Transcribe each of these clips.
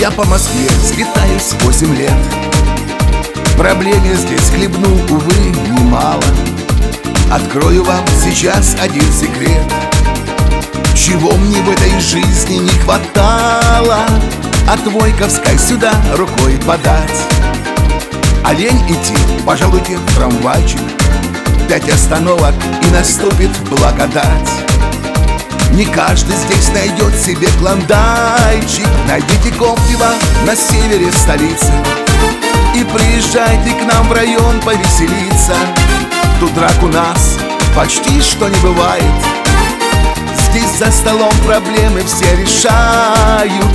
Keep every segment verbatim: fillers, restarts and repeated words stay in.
Я по Москве скитаюсь восемь лет. Проблем я здесь хлебну, увы, немало. Открою вам сейчас один секрет. Чего мне в этой жизни не хватало, от Войковской сюда рукой подать. А лень идти, пожалуйте, в трамвайчик. Пять остановок и наступит благодать. Не каждый здесь найдет себе клондайчик. Найдите Коптева на севере столицы и приезжайте к нам в район повеселиться. Тут драк у нас почти что не бывает. Здесь за столом проблемы все решают.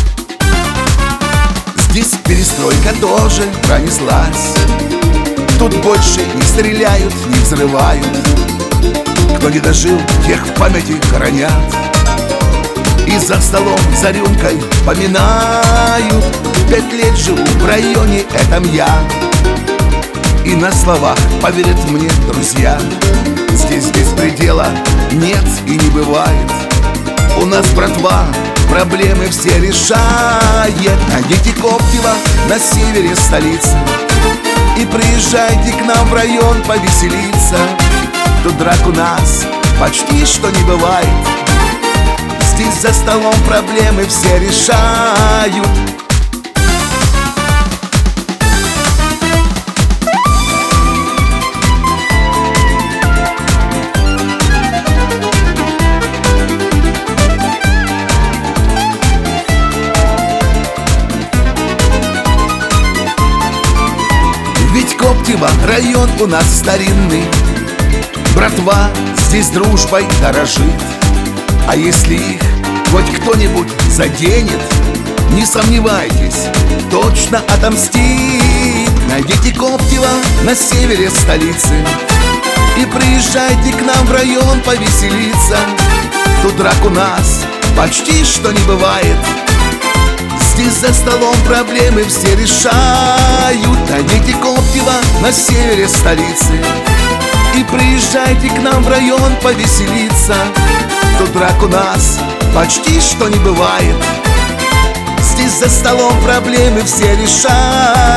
Здесь перестройка тоже пронеслась. Тут больше не стреляют, не взрывают. Кто не дожил, тех в памяти хоронят. И за столом за рюмкой поминают. Пять лет живу в районе этом я. И на словах поверят мне друзья. Здесь без предела нет и не бывает. У нас, братва, проблемы все решает. Найдите Коптева на севере столицы и приезжайте к нам в район повеселиться. Тут драк у нас почти что не бывает. Здесь за столом проблемы все решают. Ведь Коптева район у нас старинный. Братва здесь дружбой дорожит. А если их хоть кто-нибудь заденет, не сомневайтесь, точно отомстит. Найдите Коптева на севере столицы и приезжайте к нам в район повеселиться. Тут драк у нас почти что не бывает. Здесь за столом проблемы все решают. Найдите Коптева на севере столицы и приезжайте к нам в район повеселиться. Тут драк у нас почти что не бывает. Здесь за столом проблемы все решают.